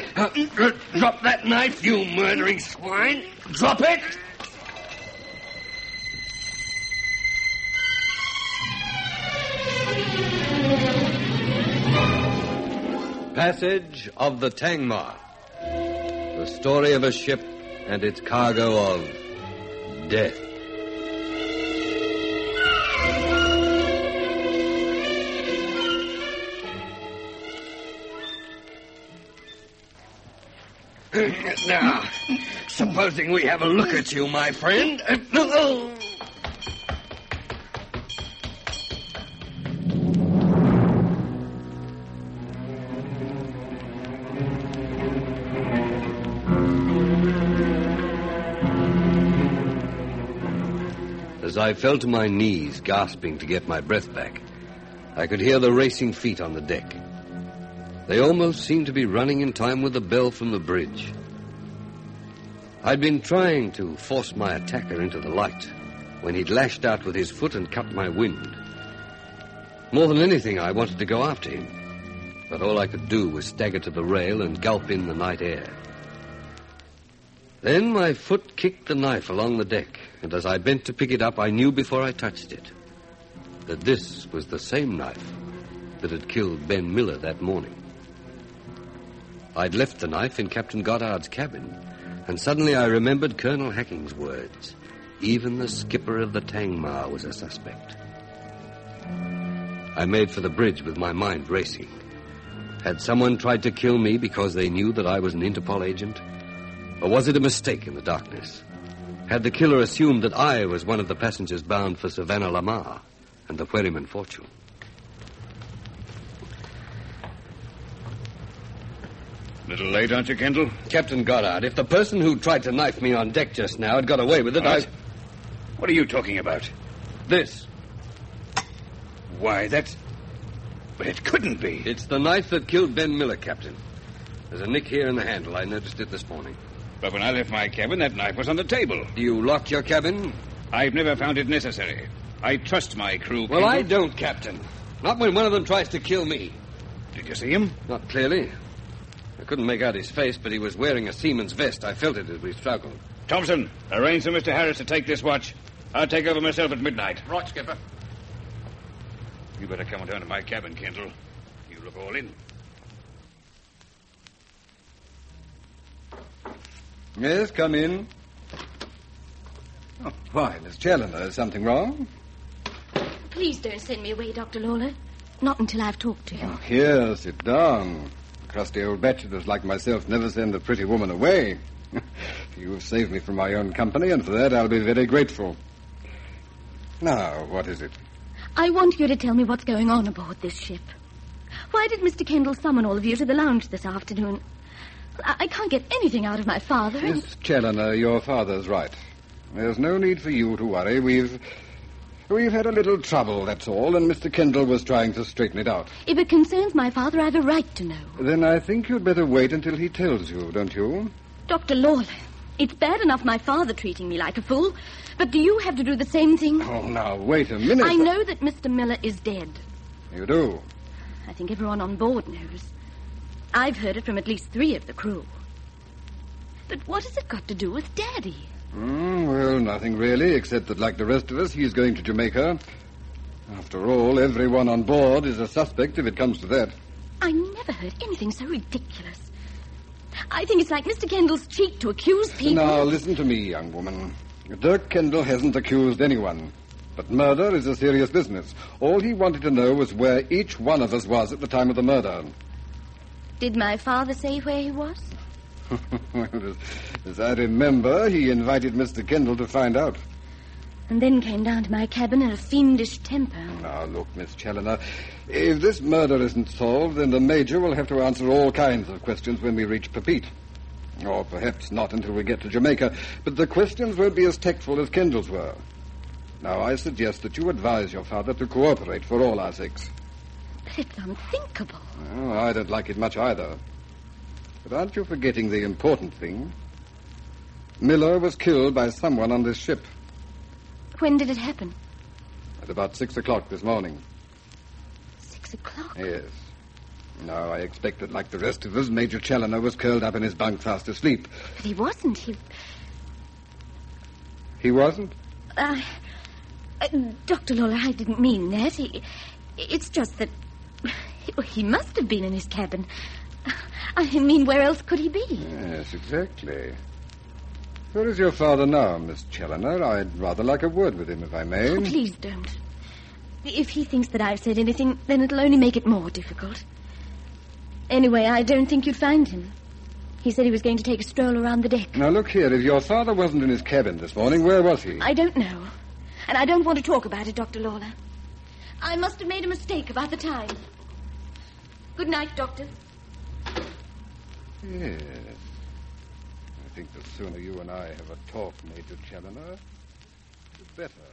Drop that knife, you murdering swine. Drop it. Passage of the Tangmar. The story of a ship and its cargo of death. Now, supposing we have a look at you, my friend. As I fell to my knees, gasping to get my breath back, I could hear the racing feet on the deck. They almost seemed to be running in time with the bell from the bridge. I'd been trying to force my attacker into the light when he'd lashed out with his foot and cut my wind. More than anything, I wanted to go after him, but all I could do was stagger to the rail and gulp in the night air. Then my foot kicked the knife along the deck, and as I bent to pick it up, I knew before I touched it that this was the same knife that had killed Ben Miller that morning. I'd left the knife in Captain Goddard's cabin, and suddenly I remembered Colonel Hacking's words. Even the skipper of the Tangmar was a suspect. I made for the bridge with my mind racing. Had someone tried to kill me because they knew that I was an Interpol agent? Or was it a mistake in the darkness? Had the killer assumed that I was one of the passengers bound for Savannah Lamar and the Wherryman Fortune? Little late, aren't you, Kendall? Captain Goddard, if the person who tried to knife me on deck just now had got away with it, What are you talking about? This. Why, that's... But it couldn't be. It's the knife that killed Ben Miller, Captain. There's a nick here in the handle. I noticed it this morning. But when I left my cabin, that knife was on the table. Do you lock your cabin? I've never found it necessary. I trust my crew, Well, Kendall. I don't, Captain. Not when one of them tries to kill me. Did you see him? Not clearly. I couldn't make out his face, but he was wearing a seaman's vest. I felt it as we struggled. Thompson, arrange for Mr. Harris to take this watch. I'll take over myself at midnight. Right, Skipper. You better come down to my cabin, Kendall. You look all in. Yes, come in. Oh, why, Miss Challoner, is something wrong? Please don't send me away, Dr. Lawler. Not until I've talked to him. Oh, here, sit down. Crusty old bachelors like myself never send a pretty woman away. You have saved me from my own company, and for that I'll be very grateful. Now, what is it? I want you to tell me what's going on aboard this ship. Why did Mr. Kendall summon all of you to the lounge this afternoon? I can't get anything out of my father. Miss Challoner, your father's right. There's no need for you to worry. We've had a little trouble, that's all, and Mr. Kendall was trying to straighten it out. If it concerns my father, I've a right to know. Then I think you'd better wait until he tells you, don't you? Dr. Lawler, it's bad enough my father treating me like a fool, but do you have to do the same thing? Oh, now, wait a minute. I know that Mr. Miller is dead. You do? I think everyone on board knows. I've heard it from at least 3 of the crew. But what has it got to do with Daddy? Well, nothing really, except that, like the rest of us, he's going to Jamaica. After all, everyone on board is a suspect if it comes to that. I never heard anything so ridiculous. I think it's like Mr. Kendall's cheek to accuse people. Now, listen to me, young woman. Dirk Kendall hasn't accused anyone. But murder is a serious business. All he wanted to know was where each one of us was at the time of the murder. Did my father say where he was? Well, as I remember, he invited Mr. Kendall to find out. And then came down to my cabin in a fiendish temper. Now, look, Miss Challoner, if this murder isn't solved, then the Major will have to answer all kinds of questions when we reach Papeete. Or perhaps not until we get to Jamaica, but the questions won't be as tactful as Kendall's were. Now, I suggest that you advise your father to cooperate for all our sakes. But it's unthinkable. Well, I don't like it much either. But aren't you forgetting the important thing? Miller was killed by someone on this ship. When did it happen? At about 6 o'clock this morning. 6 o'clock? Yes. No, I expect that, like the rest of us, Major Challoner was curled up in his bunk fast asleep. But he wasn't. He wasn't? Dr. Lawler, I didn't mean that. It's just that he must have been in his cabin. I mean, where else could he be? Yes, exactly. Where is your father now, Miss Challoner? I'd rather like a word with him, if I may. Oh, please don't. If he thinks that I've said anything, then it'll only make it more difficult. Anyway, I don't think you'd find him. He said he was going to take a stroll around the deck. Now, look here. If your father wasn't in his cabin this morning, where was he? I don't know. And I don't want to talk about it, Dr. Lawler. I must have made a mistake about the time. Good night, Doctor. Yes. I think the sooner you and I have a talk, Major Challoner, the better.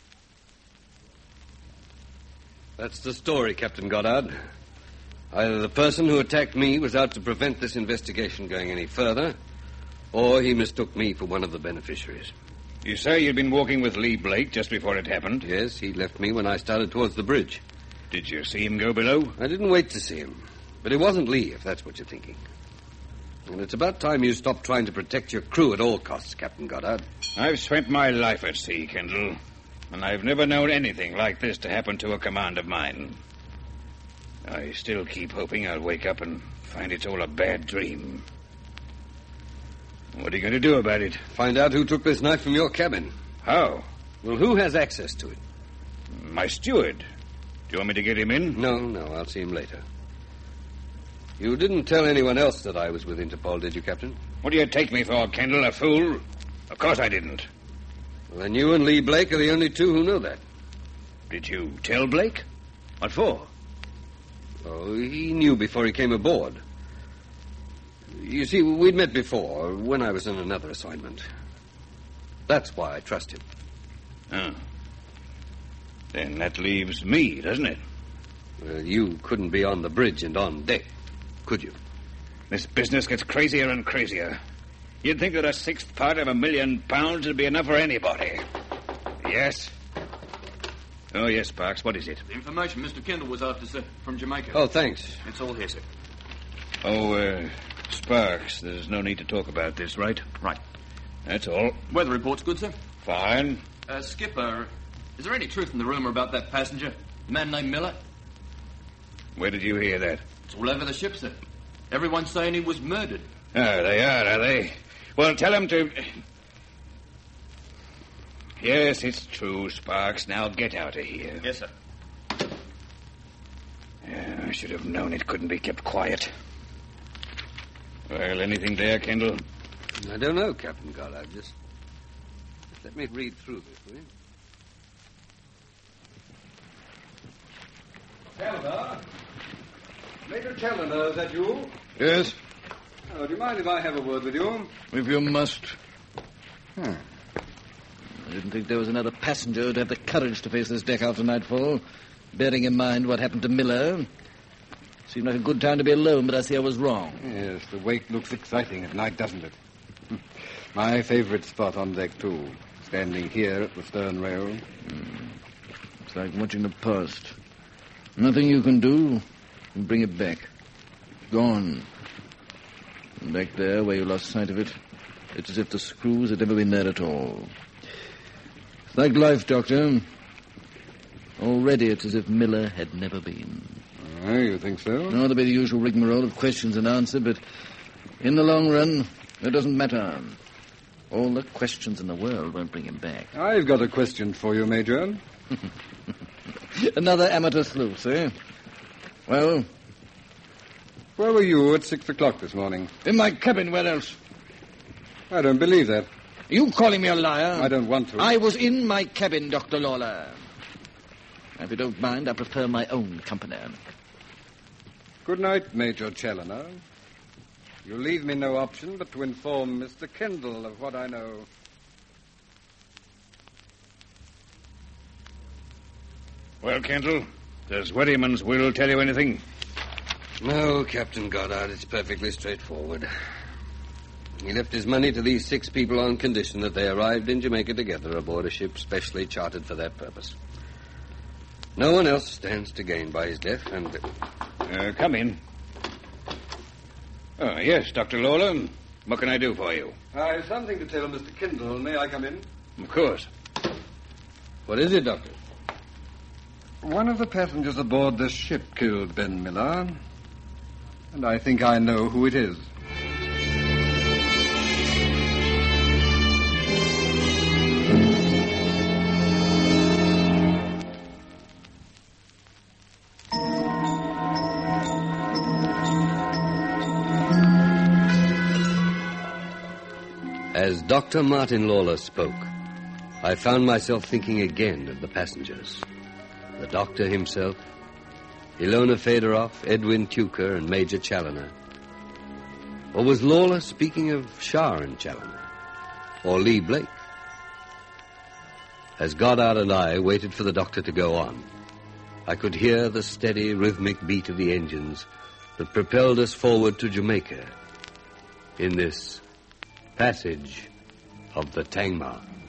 That's the story, Captain Goddard. Either the person who attacked me was out to prevent this investigation going any further, or he mistook me for one of the beneficiaries. You say you'd been walking with Lee Blake just before it happened? Yes, he left me when I started towards the bridge. Did you see him go below? I didn't wait to see him. But it wasn't Lee, if that's what you're thinking. And it's about time you stopped trying to protect your crew at all costs, Captain Goddard. I've spent my life at sea, Kendall, and I've never known anything like this to happen to a command of mine. I still keep hoping I'll wake up and find it's all a bad dream. What are you going to do about it? Find out who took this knife from your cabin. How? Well, who has access to it? My steward. Do you want me to get him in? No, I'll see him later. You didn't tell anyone else that I was with Interpol, did you, Captain? What do you take me for, Kendall, a fool? Of course I didn't. Well, then you and Lee Blake are the only two who know that. Did you tell Blake? What for? Oh, he knew before he came aboard. You see, we'd met before, when I was on another assignment. That's why I trust him. Oh. Then that leaves me, doesn't it? Well, you couldn't be on the bridge and on deck, could you? This business gets crazier and crazier. You'd think that a sixth part of £1,000,000 would be enough for anybody. Yes? Oh, yes, Sparks. What is it? The information Mr. Kendall was after, sir, from Jamaica. Oh, thanks. It's all here, sir. Oh, Sparks, there's no need to talk about this, right? Right. That's all. Weather report's good, sir. Fine. Skipper, is there any truth in the rumor about that passenger? A man named Miller? Where did you hear that? It's all over the ship, sir. Everyone's saying he was murdered. Oh, they are they? Well, tell him to... Yes, it's true, Sparks. Now get out of here. Yes, sir. Yeah, I should have known it couldn't be kept quiet. Well, anything there, Kendall? I don't know, Captain Goddard. Just let me read through this, will you? Challoner? Major Challoner, is that you? Yes, Oh, do you mind if I have a word with you? if you must. I didn't think there was another passenger who'd have the courage to face this deck after nightfall, bearing in mind what happened to Miller. Seemed like a good time to be alone, but I see I was wrong. Yes, the wake looks exciting at night, doesn't it? My favorite spot on deck, too. Standing here at the stern rail. It's like watching the past. Nothing you can do can bring it back. Gone. And back there, where you lost sight of it, it's as if the screws had never been there at all. It's like life, Doctor. Already it's as if Miller had never been. Oh, you think so? No, there'll be the usual rigmarole of questions and answer, but in the long run, it doesn't matter. All the questions in the world won't bring him back. I've got a question for you, Major. Another amateur sleuth, eh? Well, Where were you at 6 o'clock this morning? in my cabin, where else? I don't believe that. You calling me a liar? I don't want to. I was in my cabin, Dr. Lawler. If you don't mind, I prefer my own company. Good night, Major Challoner. You leave me no option but to inform Mr. Kendall of what I know. Well, Kendall, does Weddyman's will tell you anything? No, Captain Goddard, it's perfectly straightforward. He left his money to these 6 people on condition that they arrived in Jamaica together aboard a ship specially chartered for that purpose. No one else stands to gain by his death, and... Come in. Oh, yes, Dr. Lawler. What can I do for you? I've something to tell Mr. Kindle. May I come in? Of course. What is it, Doctor? One of the passengers aboard this ship killed Ben Miller. And I think I know who it is. As Dr. Martin Lawler spoke, I found myself thinking again of the passengers. The doctor himself, Ilona Fedorov, Edwin Tuker, and Major Challoner. Or was Lawler speaking of Sharon Challoner? Or Lee Blake? As Goddard and I waited for the doctor to go on, I could hear the steady, rhythmic beat of the engines that propelled us forward to Jamaica in this passage of the Tangmar.